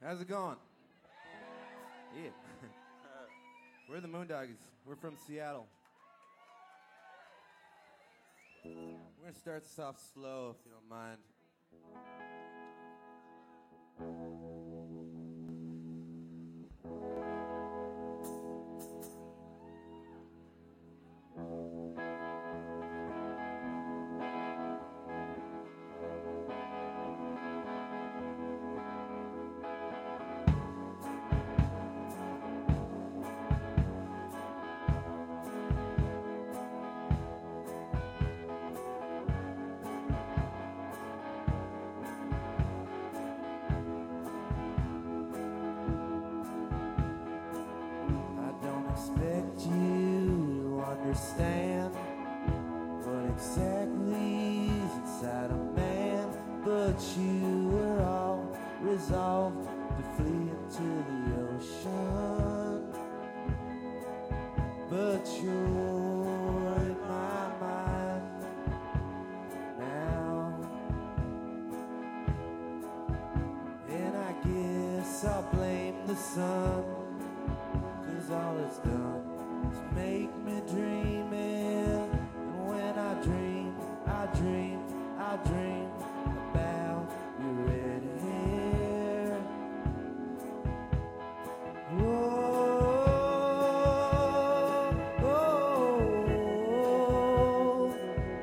How's it going? Yeah. We're the Moondoggies. We're from Seattle. We're gonna start this off slow, if you don't mind. Understand what exactly is inside a man, but you were all resolved to flee into the ocean. But you're in my mind now, and I guess I'll blame the sun, 'cause all it's done make me dreaming, and when I dream, I dream, I dream about your red hair. Whoa, oh, oh,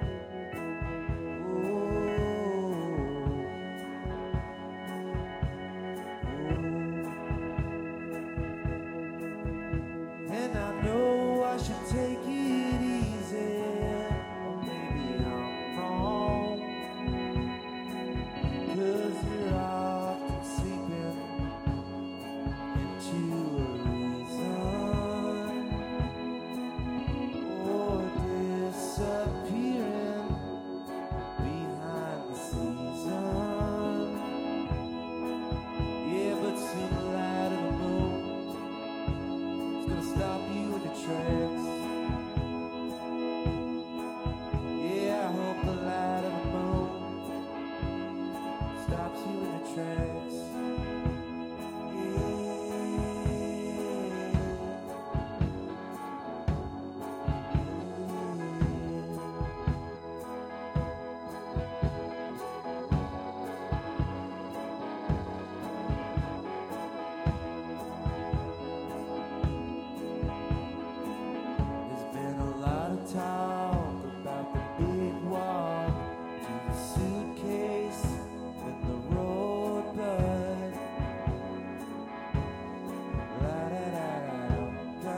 and I know I should take it easy, or maybe I'm wrong, 'cause you're often sleeping into a reason, or disappearing behind the season. Yeah, but soon the light of the moon is gonna stop you in your tracks. Yeah, I hope the light of the moon stops you in your tracks. There's been a lot of talk about the big walk to the suitcase and the road, but la da da da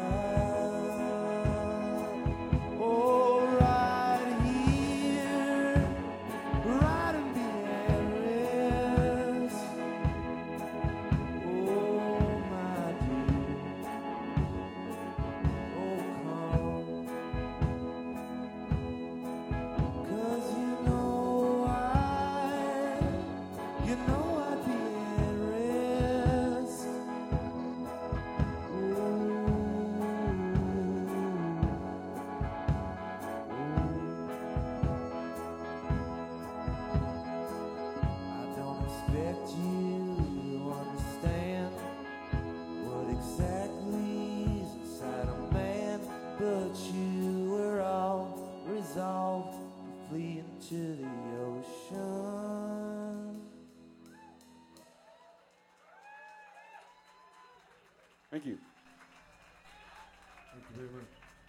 da. Oh, right here, right in the areas. Oh, my dear. Oh, come, 'cause you know I'd be at risk. I don't expect you to understand what exactly is inside a man, but you were all resolved to flee into the ocean. Thank you. Thank you very much.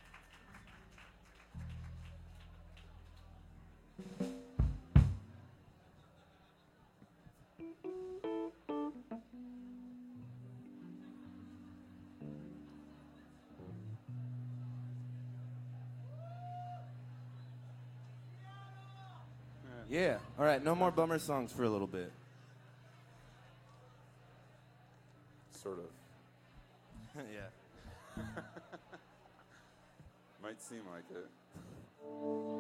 Yeah. All right. No more bummer songs for a little bit. Sort of. Yeah. Might seem like it.